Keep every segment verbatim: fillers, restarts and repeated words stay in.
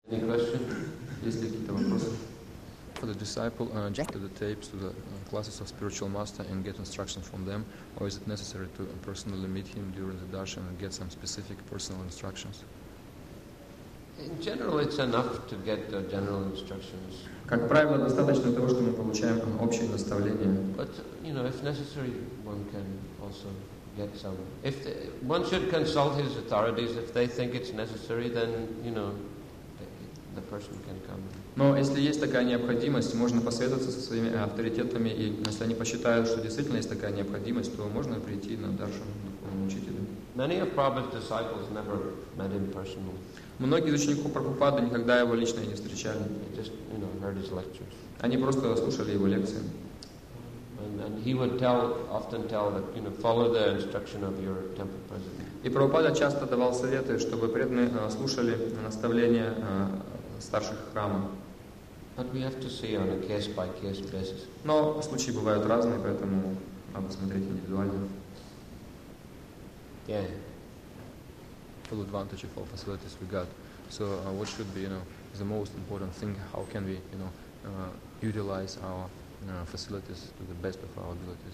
Any question? Есть ли какие-то вопросы? For the disciple, uh, just to the tapes to the uh, classes of spiritual master and get instruction from them, or is it necessary to personally meet him during the darshan and get some specific personal instructions? In general, it's enough to get uh, general instructions. Как правило, достаточно того, что мы получаем общие наставления. But you know, if necessary, one can also get some. If the, one should consult his authorities if they think it's necessary, then you know, the, the person can come. Но если есть такая необходимость, можно посоветоваться со своими авторитетами, и если они посчитают, что действительно есть такая необходимость, то можно прийти на даршан духовному учителю. Many of Prabhupada's disciples never met him personally. Многие из учеников Прабхупады никогда его лично не встречали. They just, you know, heard his lectures. Они просто слушали его лекции. And, and he would tell, often tell that, you know, follow the instruction of your temple president. И Прабхупада часто давал советы, чтобы преданные слушали наставления старших храма. But we have to see on a case-by-case basis. Но случаи бывают разные, поэтому надо смотреть индивидуально. Yeah. Full advantage of all facilities we got. So, uh, what should be, you know, the most important thing? How can we, you know, uh, utilize our uh, facilities to the best of our abilities?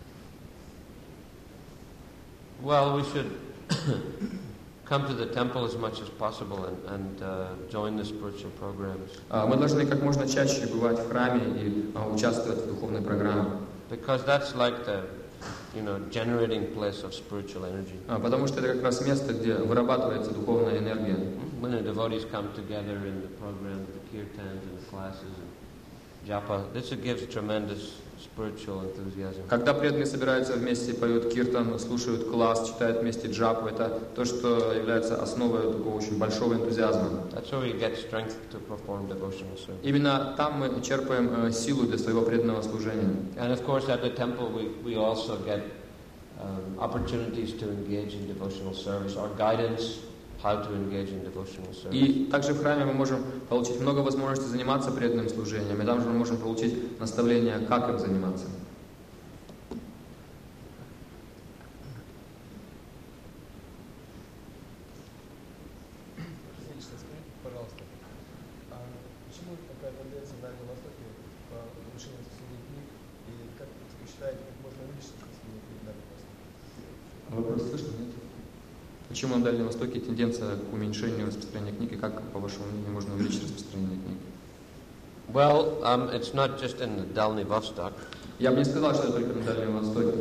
Well, we should come to the temple as much as possible and, and uh, join the spiritual programs. Мы должны как можно чаще бывать в храме и участвовать в духовной программе. Because that's like the, you know, generating place of spiritual energy. Потому что это как раз место, где вырабатывается духовная энергия. When the devotees come together in the program, the kirtans and the classes and japa, this gives tremendous spiritual enthusiasm. Когда преданные собираются вместе, поют киртан, слушают класс, читают вместе джапу, это то, что является основой такого очень большого энтузиазма. That's where we get strength to perform devotional service. Именно там мы черпаем силу для своего преданного служения. And of course, at the temple, we we also get um, opportunities to engage in devotional service or guidance. How to engage in devotional service. И также в храме мы можем получить много возможностей заниматься преданным служением, и там же мы можем получить наставления, как им заниматься. Пожалуйста, а почему такая тенденция на Дальнем Востоке по повышению распространения книг, и как вы считаете, как можно увеличить распространение книг на Дальнем Востоке? Вопрос слышно, нет? Почему на Дальнем Востоке тенденция к уменьшению распространения книг, и как, по вашему мнению, можно увеличить распространение книг? Well, um, it's not just in the Dalny Vostok. Я бы не сказал, что это только на Дальнем Востоке.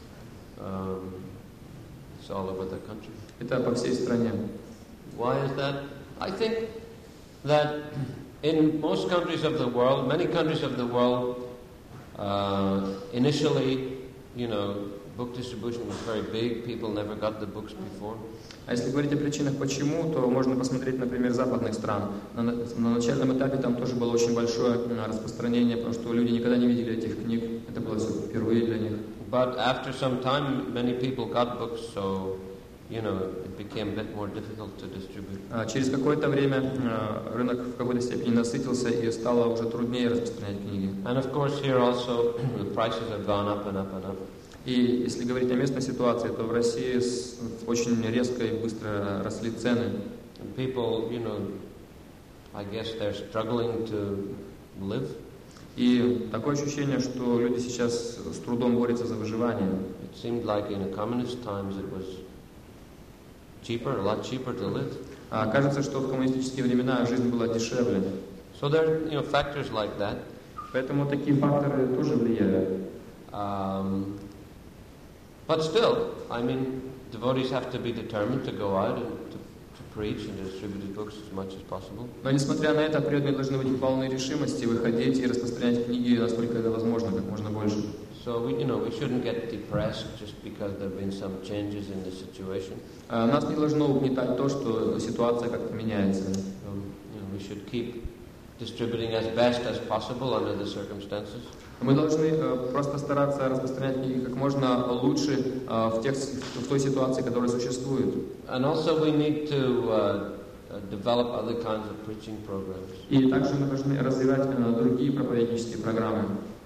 Um, it's all over the country. Это по всей стране. Why is that? I think that in most countries of the world, many countries of the world, uh, initially, you know, book distribution was very big. People never got the books before. А если говорить о причинах почему, то можно посмотреть, например, западных стран. На, на начальном этапе там тоже было очень большое распространение, потому что люди никогда не видели этих книг. Это было все впервые для них. But after some time, many people got books, so you know it became a bit more difficult to distribute. А через какое-то время рынок в какой-то степени насытился и стало уже труднее распространять книги. And of course, here also the prices have gone up and up and up. И если говорить о местной ситуации, то в России очень резко и быстро росли цены. And people, you know, I guess they're struggling to live. И такое ощущение, что люди сейчас с трудом борются за выживание. It seemed like in the communist times it was cheaper, a lot cheaper to live. А кажется, что в коммунистические времена жизнь была дешевле. So there are, you know, factors like that. Поэтому такие факторы тоже влияют. Um, But still, I mean, devotees have to be determined to go out and to, to preach and distribute the books as much as possible. Но несмотря на это, преданные должны быть полной решимости выходить и распространять книги, насколько это возможно, как можно больше. So we, you know, we shouldn't get depressed just because there have been some changes in the situation. Нас не должно угнетать то, что ситуация как-то меняется. Um, you know, we should keep distributing as best as possible under the circumstances. Мы должны э, просто стараться распространять книги как можно лучше э, в, тех, в той ситуации, которая существует. And also we need to uh, develop other kinds of preaching programs. И также мы должны развивать э, другие проповеднические программы.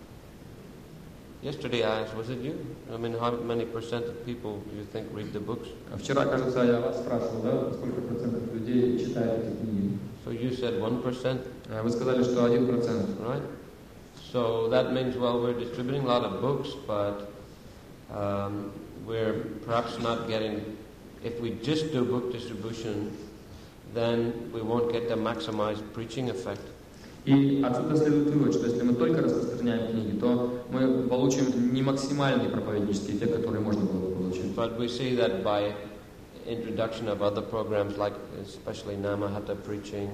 Yesterday I asked, was it you? I mean, how many percent of people do you think read the books? Вчера, кажется, я вас спрашивал, да, сколько процентов людей читают эти книги? So you said one percent, Вы сказали, что один процент. right? So that means, well, we're distributing a lot of books, but um, we're perhaps not getting, if we just do book distribution, then we won't get the maximized preaching effect. И отсюда следует вывод, что если мы только распространяем книги, то мы получим не максимальный проповеднический эффект, который можно было бы получить. But we see that by introduction of other programs, like especially Namahata preaching,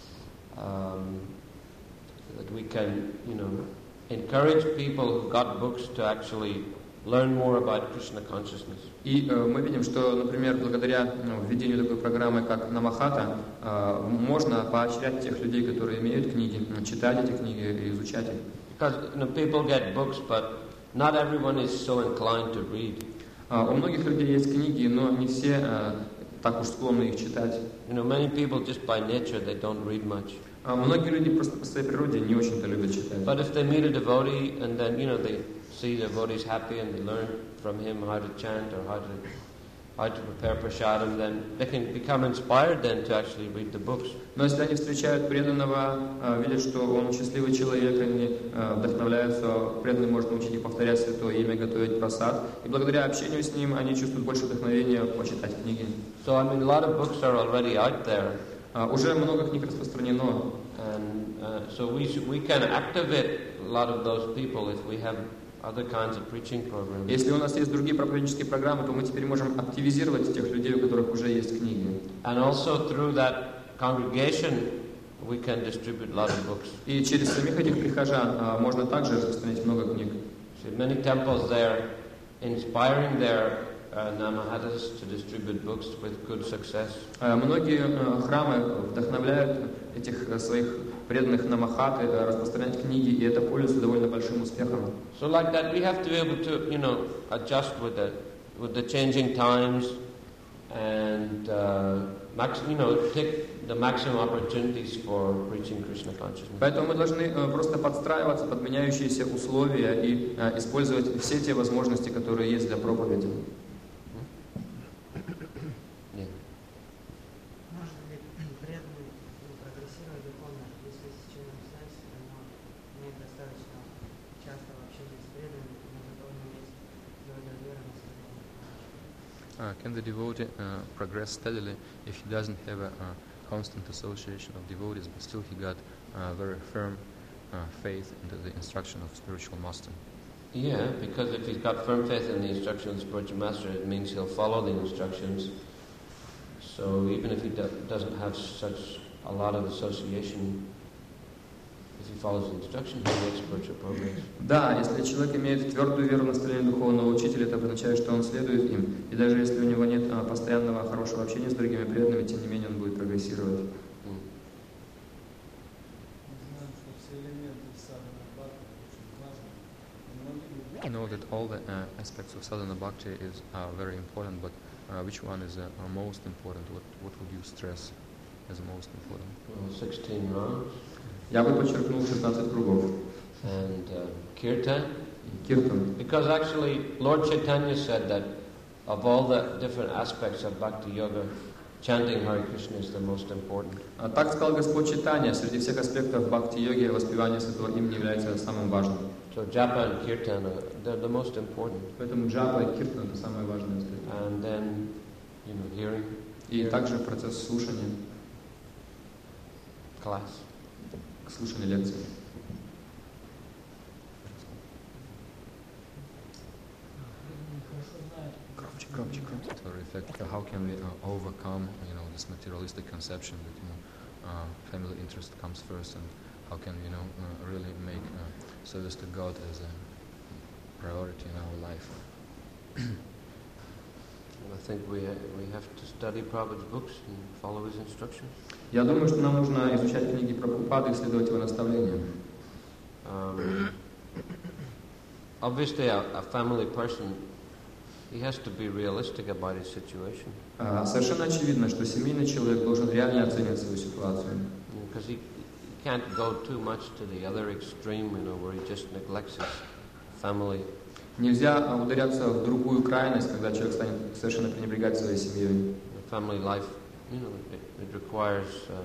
um, that we can, you know, encourage people who got books to actually learn more about Krishna consciousness. И э, мы видим, что, например, благодаря ну, введению такой программы, как Намахата, э, можно поощрять тех людей, которые имеют книги, читать эти книги и изучать их. Because you know, people get books, but not everyone is so inclined to read. Uh, у многих людей есть книги, но не все uh, так уж склонны их читать. You know, many people just by nature they don't read much. Uh, многие люди просто по своей природе не очень-то любят читать. But if they meet a devotee and then you know they see the devotee's happy and they learn from him how to chant or how to how to prepare prasadam, then they can become inspired then to actually read the books. Но если они встречают преданного, uh, видят, что он счастливый человек, они uh, вдохновляются, преданный может научить их повторять святое имя, готовить прасад, и благодаря общению с ним они чувствуют больше вдохновения почитать книги. So I mean, a lot of books are already out there. Uh, уже много книг распространено. And uh, so we should, we can activate a lot of those people if we have other kinds of preaching programs. Если у нас есть другие проповеднические программы, то мы теперь можем активизировать тех людей, у которых уже есть книги. And also through that congregation we can distribute a lot of books. И через самих этих прихожан uh, можно также распространять много книг. See, many temples there inspiring their uh, namahatas to distribute books with good success. Uh, многие uh, храмы вдохновляют этих uh, своих преданных намахат uh, распространять книги, и это пользуется довольно большим успехом. So like that, we have to be able to, you know, adjust with the with the changing times, and uh, max, you know, take the maximum opportunities for preaching Krishna consciousness. Поэтому мы должны uh, просто подстраиваться под меняющиеся условия и uh, использовать все те возможности, которые есть для проповеди. Uh, can the devotee uh, progress steadily if he doesn't have a, a constant association of devotees, but still he got uh, very firm uh, faith into the instruction of spiritual master? Yeah, because if he's got firm faith in the instruction of the spiritual master, it means he'll follow the instructions. So even if he do- doesn't have such a lot of association, if he follows the instruction, he'll make spiritual progress. Да, если человек имеет твердую веру в наставление духовного учителя, это означает, что он следует им. И даже если у него нет а, постоянного хорошего общения с другими преданными, тем не менее он будет прогрессировать. Mm. I know that all the uh, aspects of sadhana bhakti is uh, very important, but uh, which one is uh, uh, most important? What what would you stress as most important? Well, sixteen rounds. Я бы подчеркнул шестнадцать кругов. And uh, kirtan. Киртан. Because actually, Lord Chaitanya said that of all the different aspects of Bhakti Yoga, chanting Hare Krishna is the most important. А так сказал Господь Чайтанья, среди всех аспектов бхакти-йоги воспевание святого имени является самым важным. So japa and kirtan, are, they're the most important. Поэтому джапа и киртан — это самые важные аспекты. And then, you know, hearing, И также процесс слушания, class. слушания лекций. Громче, громче, громче. So effect, how can we uh, overcome, you know, this materialistic conception that, you know, uh, family interest comes first, and how can we, you know, uh, really make uh, service to God as a priority in our life? I think we ha- we have to study Prabhupada's books and follow his instructions. Я думаю, что нам нужно изучать книги Прабхупады и следовать его наставлениям. Um, obviously, a, a family person, he has to be realistic about his situation. А, совершенно очевидно, что семейный человек должен реально оценивать свою ситуацию. Because he, he can't go too much to the other extreme, you know, where he just neglects his family. Нельзя ударяться в другую крайность, когда человек станет совершенно пренебрегать своей семьей. The family life, you know, it, it requires uh,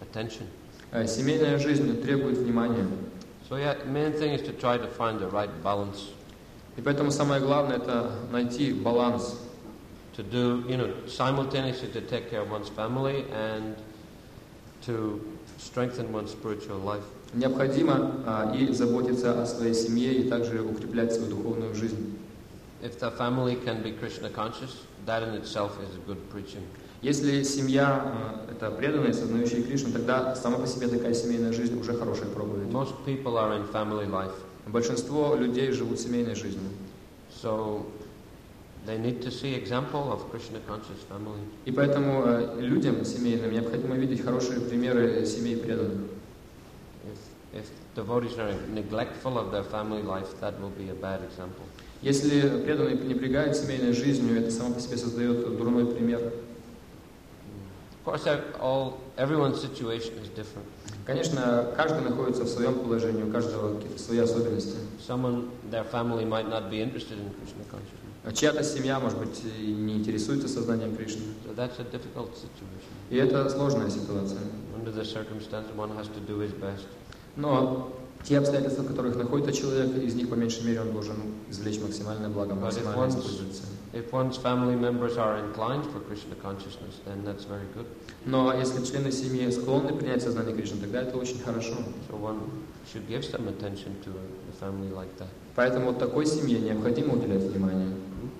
attention. Семейная жизнь требует внимания. So yeah, the main thing is to try to find the right balance. И поэтому самое главное это найти баланс. To do, you know, simultaneously to take care of one's family and to strengthen one's spiritual life. Необходимо а, и заботиться о своей семье, и также укреплять свою духовную жизнь. If the family can be Krishna conscious, that in itself is good preaching. Если семья а, это преданная, сознающая Кришну, тогда сама по себе такая семейная жизнь уже хорошая проповедь. Most people are in family life. Большинство людей живут семейной жизнью. So they need to see example of Krishna conscious family. И поэтому а, людям семейным необходимо видеть хорошие примеры семей преданных. If, if devotees are neglectful of their family life, that will be a bad example. Если преданные пренебрегают семейной жизнью, это само по себе создает дурной пример. Of course, all, everyone's situation is different. Конечно, каждый находится в своем положении, у каждого какие-то свои особенности. Someone, their family might not be interested in Krishna consciousness. Чья-то семья, может быть, и не интересуется сознанием Кришны. So that's a difficult situation. И это сложная ситуация. Under the circumstances, one has to do his best. Но те обстоятельства, в которых находится человек, из них по меньшей мере он должен извлечь максимальное благо, максимально использоваться. If one's family members are inclined for Krishna consciousness, then that's very good. Но если члены семьи склонны принять сознание Кришны, тогда это очень хорошо. So one should give some attention to a family like that. Поэтому вот такой семье необходимо уделять внимание.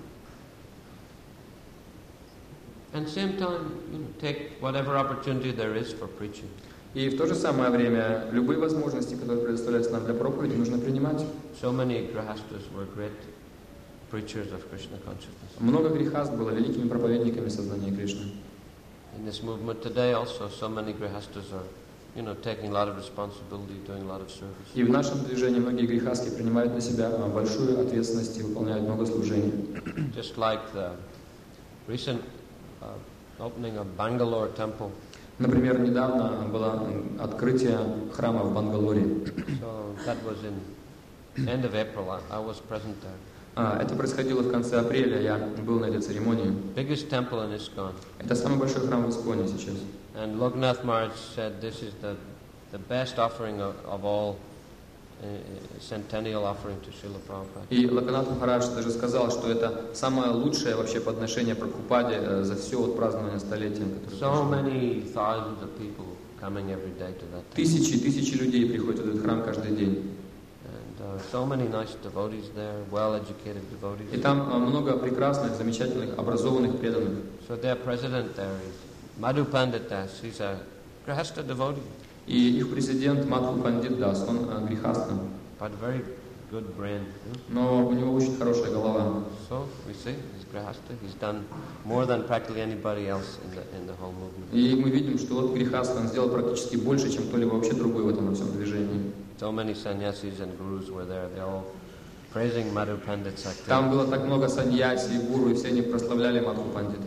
And same time, you know, take whatever opportunity there is for preaching. И в то же самое время любые возможности, которые предоставляются нам для проповеди, нужно принимать. So many grahastas were great preachers of Krishna consciousness. Много грехаст было великими проповедниками сознания Кришны. In this movement today also, so many grihastas are, you know, taking a lot of responsibility, doing a lot of service. И в нашем движении многие грехастки принимают на себя большую ответственность и выполняют много служений. Just like the recent uh, opening of Bangalore temple. Например, недавно было открытие храма в Бангалоре. So that was in end of April. I, I was present there. А, это происходило в конце апреля, я был на этой церемонии. Biggest temple in ISKCON. Это самый большой храм в Исконе сейчас. And Loknath Maharaj said this is the the best offering of, of all uh, centennial offering to Srila Prabhupada. И Локанат Махарадж даже сказал, что это самое лучшее вообще подношение Прабхупаде за все вот празднование столетия. So many thousands of people coming every day to that temple. Тысячи и тысячи людей приходят в этот храм каждый день. And uh, so many nice devotees there, well-educated devotees. И там много прекрасных, замечательных, образованных преданных. So their president there is Madhu Pandit Das. He's a Grihastha devotee. И их президент Мадху Пандит Дас, он грехастный. But very good brain. Но у него очень хорошая голова. So we see he's Grihastha. He's done more than practically anybody else in the in the whole movement. И мы видим, что вот грехаст, он сделал практически больше, чем кто-либо вообще другой в этом всем движении. So many sannyasis and gurus were there. They all praising Madhu Pandit's activity. Там было так много саньяси и гуру, и все они прославляли Мадху Пандита.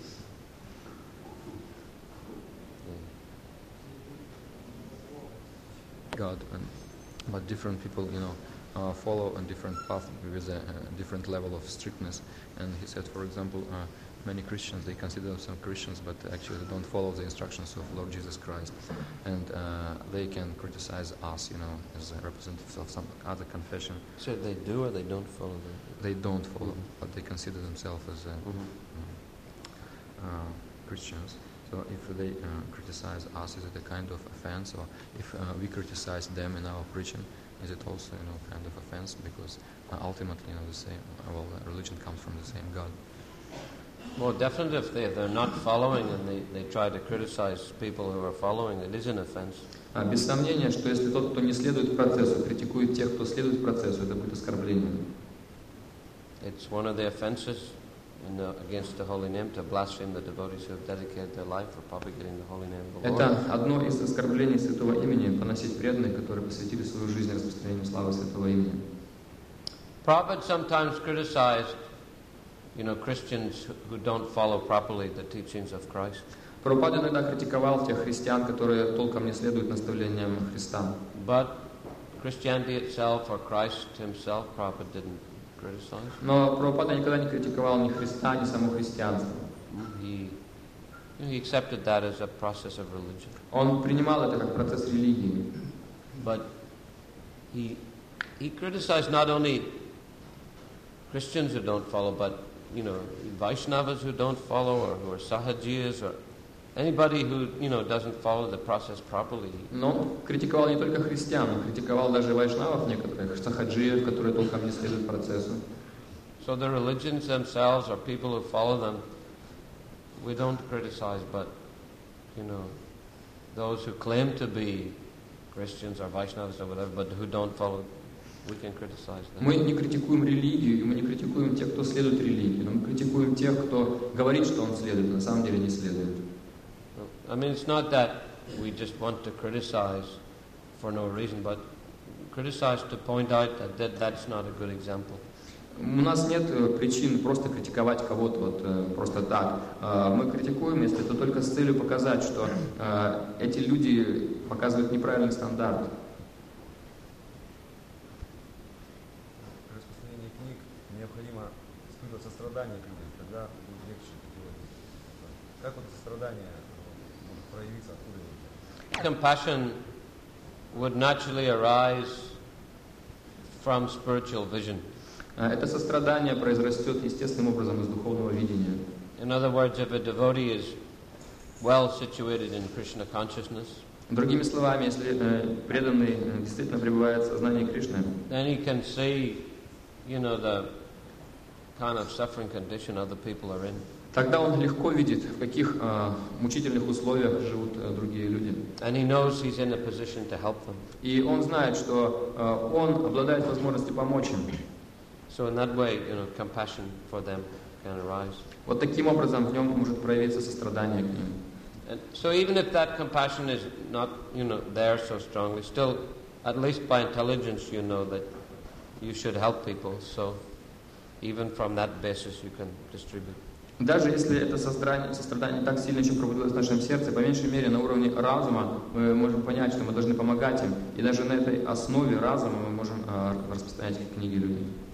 God, and, but different people, you know, uh, follow a different path with a, a different level of strictness. And he said, for example, uh, many Christians, they consider themselves Christians, but actually they don't follow the instructions of Lord Jesus Christ. And uh, they can criticize us, you know, as representatives of some other confession. So they do or they don't follow them? They don't follow, Mm-hmm. but they consider themselves as uh, Mm-hmm. uh, Christians. So if they uh, criticize us, is it a kind of offense? Or if uh, we criticize them in our preaching, is it also, you know, kind of offense? Because uh, ultimately, you know, the same, uh, well, uh, religion comes from the same God. Well, definitely if they, they're not following and they, they try to criticize people who are following, it is an offense. А без сомнения, что если тот, кто не следует процессу, критикует тех, кто следует процессу, это будет оскорблением. It's one of the offenses in the, against the holy name to blaspheme the devotees who have dedicated their life for propagating the holy name of the Lord. Это одно из оскорблений святого имени, поносить преданных, которые посвятили свою жизнь распространению славы святого имени. Prabhupada sometimes criticized, you know, Christians who don't follow properly the teachings of Christ. Прабхупада иногда критиковал тех христиан, которые толком не следуют наставлениям Христа. But Christianity itself or Christ himself, Prabhupada didn't criticize. Но Прабхупада никогда не критиковал ни Христа, ни само христианство. He He accepted that as a process of religion. Он принимал это как процесс религии. But he he criticized not only Christians who don't follow, but you know, Vaishnavas who don't follow, or who are Sahajiyas, or anybody who you know doesn't follow the process properly. Но он критиковал не только христиан, он критиковал даже вайшнавов некоторых, сахаджиев, которые толком не следуют процессу. So the religions themselves, or people who follow them, we don't criticize, but you know, those who claim to be Christians or Vaishnavas or whatever, but who don't follow, we can criticize them. Мы не критикуем религию, и мы не критикуем тех, кто следует религии, но мы критикуем тех, кто говорит, что он следует, но на самом деле не следует. I mean, it's not that we just want to criticize for no reason, but criticize to point out that, that that's not a good example. У нас нет причин просто критиковать кого-то вот просто так. Мы критикуем, если это только с целью показать, что эти люди показывают неправильный стандарт. При распространении книг необходимо испытывать сострадание к людям, тогда будет легче делать. Как вот сострадание может проявиться, откуда это? Compassion would naturally arise from spiritual vision. Это сострадание произрастет естественным образом из духовного видения. In other words, if a devotee is well situated in Krishna consciousness, другими словами, если преданный действительно пребывает в сознании Кришны, then he can see, you know, the kind of suffering condition other people are in. Тогда он легко видит, в каких э, мучительных условиях живут э, другие люди. And he knows he's in a position to help them. И он знает, что э, он обладает возможностью помочь им. So in that way, you know, compassion for them can arise. Вот таким образом в нем может проявиться сострадание к ним. And so even if that compassion is not, you know, there so strongly, still, at least by intelligence, you know that you should help people. So even from that basis, you can distribute. Даже если это сострадание, сострадание так сильно еще пробудилось в нашем сердце, по меньшей мере на уровне разума мы можем понять, что мы должны помогать им. И даже на этой основе разума мы можем э, распространять книги людям.